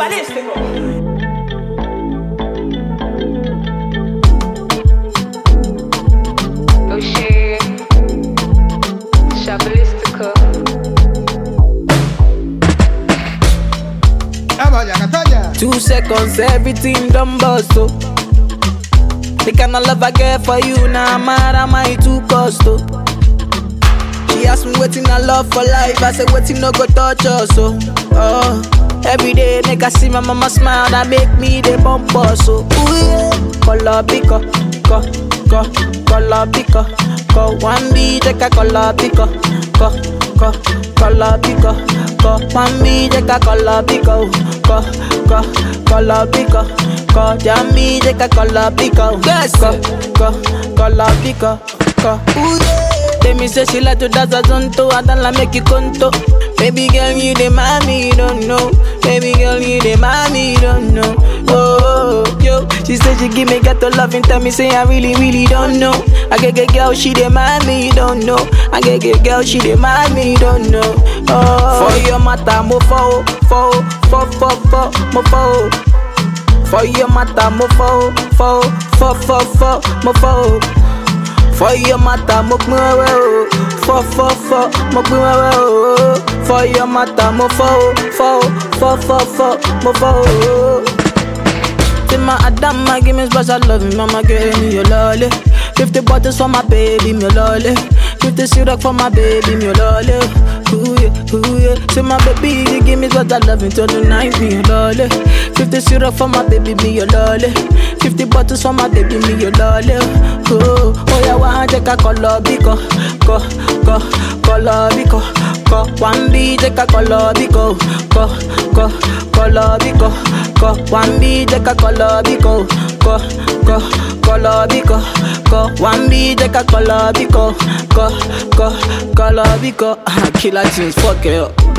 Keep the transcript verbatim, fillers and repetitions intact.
Shabalistico. Oh shit, Shabalistico. Two seconds, everything done bust, oh. The kind of love I get for you, now nah, mad am I too cost, oh. She asked me waiting I love for life, I said waiting no go touch us, oh. Oh, every day make I see my mama smile, that make me the bump us, oh. Ooh yeah, color pico, co, co, color pico, co. One B take a color pico, co, co, color pico, co. One B take a color pico, co, co, color pico, co. Jammy take a color pico, yes, co, co, color pico, co. Ooh yeah. Tell me say she like to dance a zonto, I don't like make you conto. Baby girl, you the mommy, you don't know. Baby girl, you the mommy, you don't know. Oh, oh, yo, she said she give me ghetto love and tell me say I really, really don't know. I get get girl, she the mommy, you don't know. I get get girl, she the mommy, you don't know. Oh, for your matter, mo fo, fo, fo, fo, fo, mo fo. For your matter, mo fo, fo, fo, fo, fo, mo fo. For your matter, mo pin wewe o. Fo fo fo, mo pin wewe o. For your matter, mo fo fo fo fo fo, mo fo. Say my Adama, give me special love, mama give me your lolly. Fifty bottles for my baby, me your lolly. Fifty syrup for my baby, me your lolly. Ooh yeah, ooh yeah. Say my baby, you give me special love until the night, me your lolly. Fifty syrup for my baby, me your lolly. Fifty bottles for my baby, me your lolly. Oh, oh yeah, one take a color biko, ko, ko, color biko, ko. One B take a color biko, ko, ko, color biko, ko. One B take a color biko, ko, ko, color biko, ko. One B take a color biko, ko, ko, color biko. Killer jeans, fuck it up.